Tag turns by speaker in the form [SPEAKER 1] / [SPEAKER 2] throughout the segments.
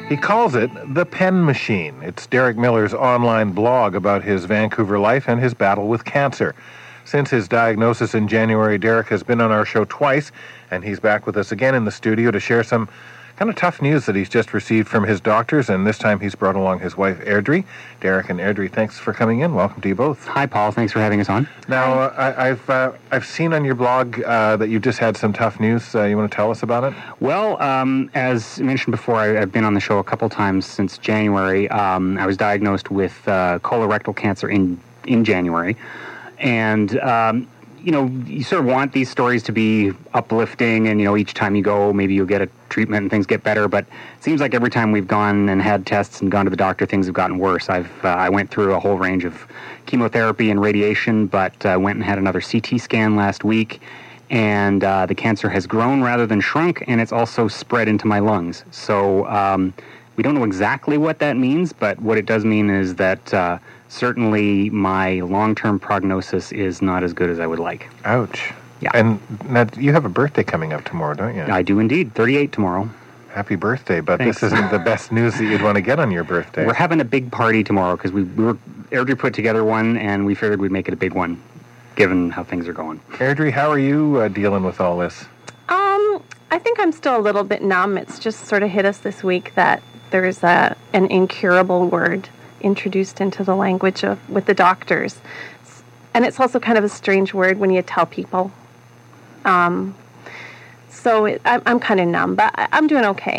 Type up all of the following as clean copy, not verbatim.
[SPEAKER 1] He calls it the Pen Machine. It's Derek Miller's online blog about his Vancouver life and his battle with cancer. Since his diagnosis in January, Derek has been on our show twice, and he's back with us again in the studio to share some kind of tough news that he's just received from his doctors, and this time he's brought along his wife, Airdrie. Derek and Airdrie, thanks for coming in. Welcome to you both.
[SPEAKER 2] Hi, Paul. Thanks for having us on.
[SPEAKER 1] Now, I've seen on your blog that you just had some tough news. You want to tell us about it?
[SPEAKER 2] Well, as mentioned before, I've been on the show a couple times since January. I was diagnosed with colorectal cancer in January, and you sort of want these stories to be uplifting, and, each time you go, maybe you'll get a treatment and things get better, but it seems like every time we've gone and had tests and gone to the doctor, things have gotten worse. I went through a whole range of chemotherapy and radiation, but went and had another CT scan last week, and the cancer has grown rather than shrunk, and it's also spread into my lungs. So we don't know exactly what that means, but what it does mean is that certainly my long-term prognosis is not as good as I would like.
[SPEAKER 1] Ouch.
[SPEAKER 2] Yeah.
[SPEAKER 1] And now, you have a birthday coming up tomorrow, don't you?
[SPEAKER 2] I do indeed. 38 tomorrow.
[SPEAKER 1] Happy birthday, but
[SPEAKER 2] Thanks.
[SPEAKER 1] This isn't the best news that you'd want to get on your birthday.
[SPEAKER 2] We're having a big party tomorrow because Airdrie put together one, and we figured we'd make it a big one, given how things are going.
[SPEAKER 1] Airdrie, how are you dealing with all this?
[SPEAKER 3] I think I'm still a little bit numb. It's just sort of hit us this week that there's an incurable word introduced into the language with the doctors. And it's also kind of a strange word when you tell people. I'm kind of numb, but I'm doing okay.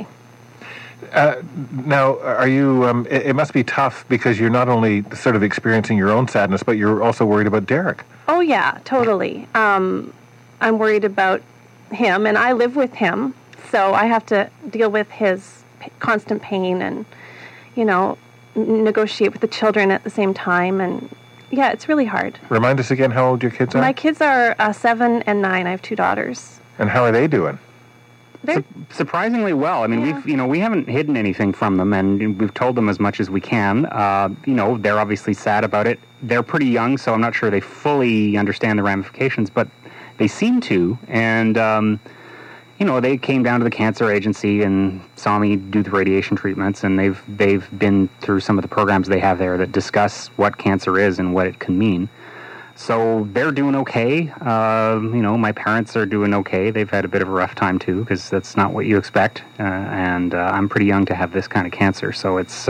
[SPEAKER 1] Now, are you, it must be tough because you're not only sort of experiencing your own sadness, but you're also worried about Derek.
[SPEAKER 3] Oh, yeah, totally. I'm worried about him, and I live with him, so I have to deal with his constant pain and, negotiate with the children at the same time, and yeah, it's really hard.
[SPEAKER 1] Remind us again how old your kids are?
[SPEAKER 3] My kids are 7 and 9. I have 2 daughters.
[SPEAKER 1] And how are they doing?
[SPEAKER 2] Surprisingly well. I mean,
[SPEAKER 3] Yeah.
[SPEAKER 2] we haven't hidden anything from them, and we've told them as much as we can. They're obviously sad about it. They're pretty young, so I'm not sure they fully understand the ramifications, but they seem to, and they came down to the cancer agency and saw me do the radiation treatments, and they've been through some of the programs they have there that discuss what cancer is and what it can mean. So they're doing okay. My parents are doing okay. They've had a bit of a rough time too, because that's not what you expect. And I'm pretty young to have this kind of cancer, so it's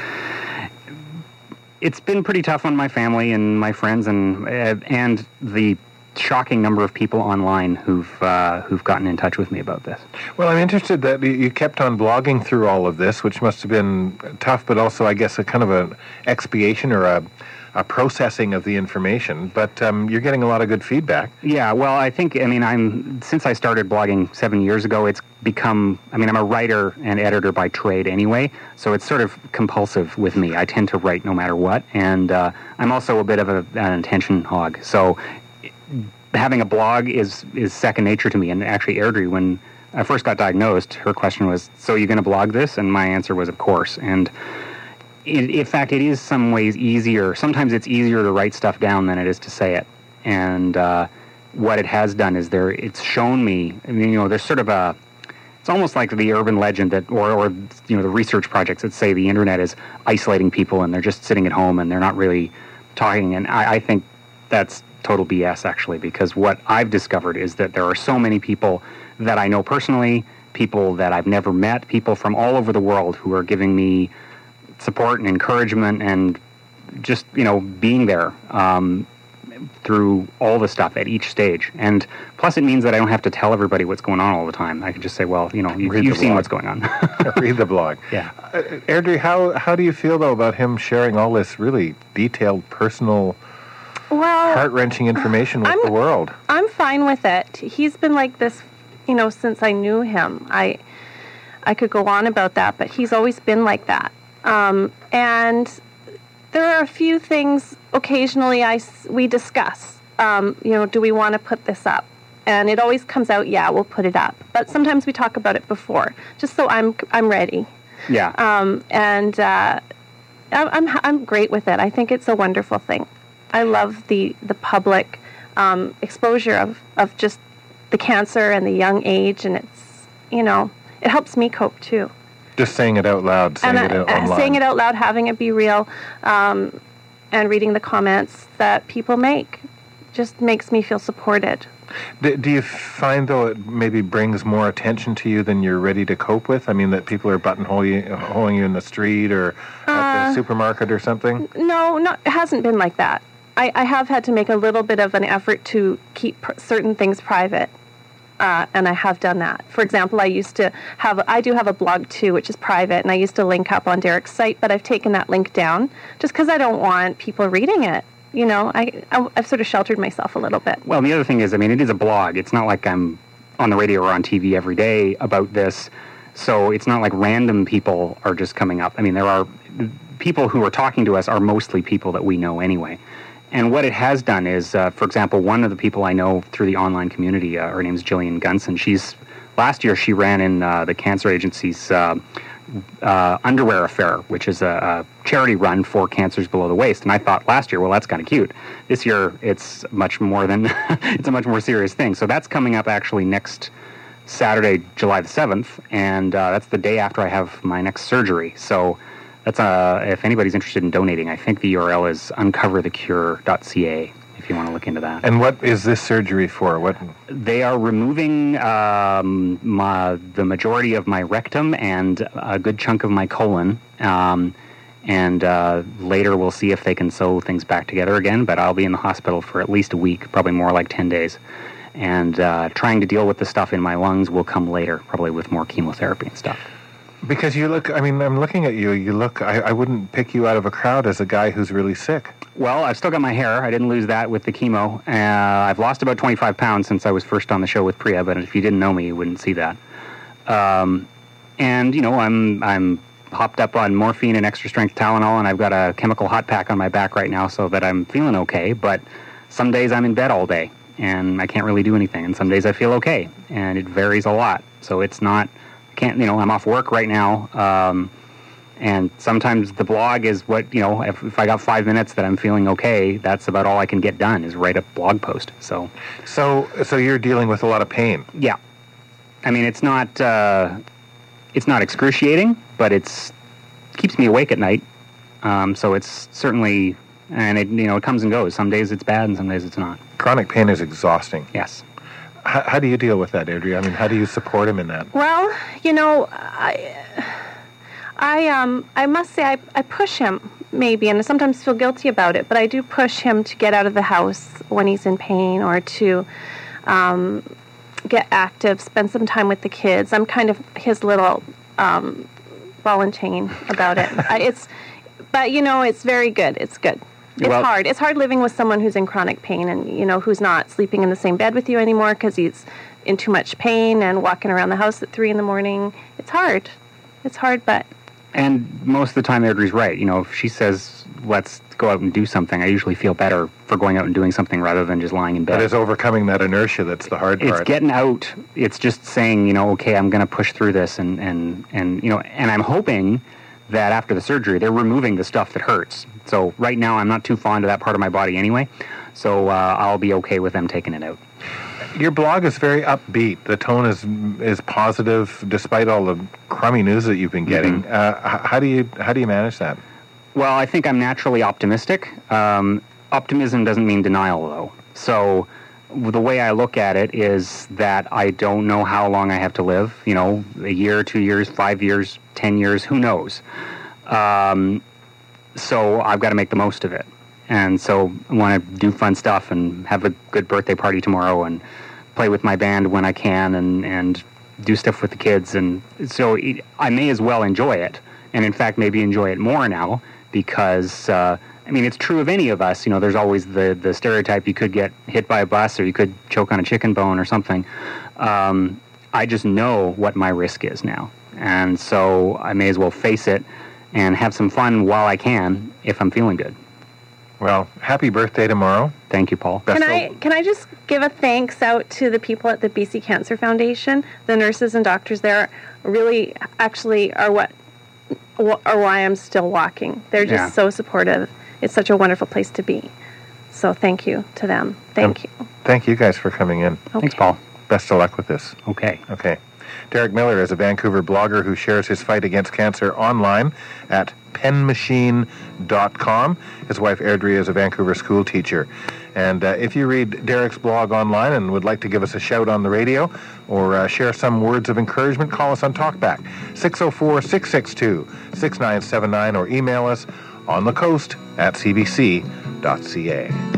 [SPEAKER 2] been pretty tough on my family and my friends, and the shocking number of people online who've gotten in touch with me about this.
[SPEAKER 1] Well, I'm interested that you kept on blogging through all of this, which must have been tough, but also, I guess, a kind of an expiation or a processing of the information. But you're getting a lot of good feedback.
[SPEAKER 2] Yeah, well, since I started blogging 7 years ago, it's become, I'm a writer and editor by trade anyway, so it's sort of compulsive with me. I tend to write no matter what, and I'm also a bit of an attention hog, so having a blog is second nature to me. And actually, Airdrie, when I first got diagnosed, her question was, so you're going to blog this? And my answer was, of course. And in fact, it is some ways easier. Sometimes it's easier to write stuff down than it is to say it. And what it has done is it's shown me, there's sort of it's almost like the urban legend that, or the research projects that say the internet is isolating people and they're just sitting at home and they're not really talking. And I think that's total BS, actually, because what I've discovered is that there are so many people that I know personally, people that I've never met, people from all over the world who are giving me support and encouragement and just, being there through all the stuff at each stage. And plus it means that I don't have to tell everybody what's going on all the time. I can just say, well, you've seen what's going on.
[SPEAKER 1] Read the blog.
[SPEAKER 2] Yeah.
[SPEAKER 1] Airdrie, how do you feel, though, about him sharing all this really detailed, personal, heart-wrenching information with the world? I'm
[SPEAKER 3] fine with it. He's been like this, since I knew him. I could go on about that, but he's always been like that. And there are a few things occasionally we discuss. Do we want to put this up? And it always comes out, yeah, we'll put it up. But sometimes we talk about it before, just so I'm ready.
[SPEAKER 2] Yeah.
[SPEAKER 3] I'm great with it. I think it's a wonderful thing. I love the public exposure of just the cancer and the young age, and it's, it helps me cope too.
[SPEAKER 1] Just saying it out loud, saying it online.
[SPEAKER 3] Saying it out loud, having it be real, and reading the comments that people make just makes me feel supported.
[SPEAKER 1] Do you find, though, it maybe brings more attention to you than you're ready to cope with? I mean, that people are buttonholing you in the street or at the supermarket or something?
[SPEAKER 3] No, it hasn't been like that. I have had to make a little bit of an effort to keep certain things private, and I have done that. For example, I do have a blog too, which is private, and I used to link up on Derek's site, but I've taken that link down just because I don't want people reading it. You know, I've sort of sheltered myself a little bit.
[SPEAKER 2] Well, the other thing is, I mean, it is a blog. It's not like I'm on the radio or on TV every day about this. So it's not like random people are just coming up. I mean, there are people who are talking to us are mostly people that we know anyway. And what it has done is, for example, one of the people I know through the online community, her name's Jillian Gunson. Last year she ran in the Cancer Agency's Underwear Affair, which is a charity run for cancers below the waist. And I thought last year, well, that's kind of cute. This year, it's much more than it's a much more serious thing. So that's coming up actually next Saturday, July the 7th, and that's the day after I have my next surgery. So that's if anybody's interested in donating, I think the URL is uncoverthecure.ca. If you want to look into that.
[SPEAKER 1] And what is this surgery for? What?
[SPEAKER 2] They are removing the majority of my rectum and a good chunk of my colon. And later we'll see if they can sew things back together again. But I'll be in the hospital for at least a week, probably more like 10 days. And trying to deal with the stuff in my lungs will come later, probably with more chemotherapy and stuff.
[SPEAKER 1] Because you look, I mean, I'm looking at you, I wouldn't pick you out of a crowd as a guy who's really sick.
[SPEAKER 2] Well, I've still got my hair. I didn't lose that with the chemo. I've lost about 25 pounds since I was first on the show with Priya, but if you didn't know me, you wouldn't see that. And, you know, I'm hopped up on morphine and extra strength Tylenol, and I've got a chemical hot pack on my back right now so that I'm feeling okay, but some days I'm in bed all day, and I can't really do anything, and some days I feel okay, and it varies a lot. So it's not... I'm off work right now, and sometimes the blog is what, you know, if I got 5 minutes that I'm feeling okay, that's about all I can get done is write a blog post. So you're dealing with a lot of pain. Yeah. I mean, it's not excruciating, but it keeps me awake at night. So it's certainly, and it comes and goes. Some days it's bad and some days it's not.
[SPEAKER 1] Chronic pain is exhausting.
[SPEAKER 2] Yes.
[SPEAKER 1] How do you deal with that, Adria? I mean, how do you support him in that?
[SPEAKER 3] Well, you know, I must say I push him maybe, and I sometimes feel guilty about it, but I do push him to get out of the house when he's in pain or to get active, spend some time with the kids. I'm kind of his little ball and chain about it. But you know, it's very good. It's good. It's hard. It's hard living with someone who's in chronic pain and, you know, who's not sleeping in the same bed with you anymore because he's in too much pain and walking around the house at 3 a.m. It's hard. It's hard, but...
[SPEAKER 2] And most of the time, Adri's right. You know, if she says, let's go out and do something, I usually feel better for going out and doing something rather than just lying in bed.
[SPEAKER 1] But it's overcoming that inertia that's the hard part.
[SPEAKER 2] It's getting out. It's just saying, you know, okay, I'm going to push through this and you know, and I'm hoping that after the surgery, they're removing the stuff that hurts. So right now, I'm not too fond of that part of my body anyway, so I'll be okay with them taking it out.
[SPEAKER 1] Your blog is very upbeat. The tone is positive, despite all the crummy news that you've been getting. Mm-hmm. How do you manage that?
[SPEAKER 2] Well, I think I'm naturally optimistic. Optimism doesn't mean denial, though. So the way I look at it is that I don't know how long I have to live. You know, a year, 2 years, 5 years, 10 years, who knows? So I've got to make the most of it. And so I want to do fun stuff and have a good birthday party tomorrow and play with my band when I can and do stuff with the kids. And so I may as well enjoy it. And in fact, maybe enjoy it more now because, I mean, it's true of any of us. You know, there's always the stereotype you could get hit by a bus or you could choke on a chicken bone or something. I just know what my risk is now. And so I may as well face it and have some fun while I can if I'm feeling good.
[SPEAKER 1] Well, happy birthday tomorrow.
[SPEAKER 2] Thank you, Paul.
[SPEAKER 3] Can I just give a thanks out to the people at the BC Cancer Foundation? The nurses and doctors there really actually are why I'm still walking. They're just so supportive. It's such a wonderful place to be. So thank you to them. Thank you.
[SPEAKER 1] Thank you guys for coming in.
[SPEAKER 3] Okay.
[SPEAKER 2] Thanks, Paul.
[SPEAKER 1] Best of luck with this.
[SPEAKER 2] Okay.
[SPEAKER 1] Okay. Derek Miller is a Vancouver blogger who shares his fight against cancer online at penmachine.com. His wife, Airdrie, is a Vancouver school teacher. And if you read Derek's blog online and would like to give us a shout on the radio or share some words of encouragement, call us on Talkback, 604-662-6979, or email us on the coast at cbc.ca.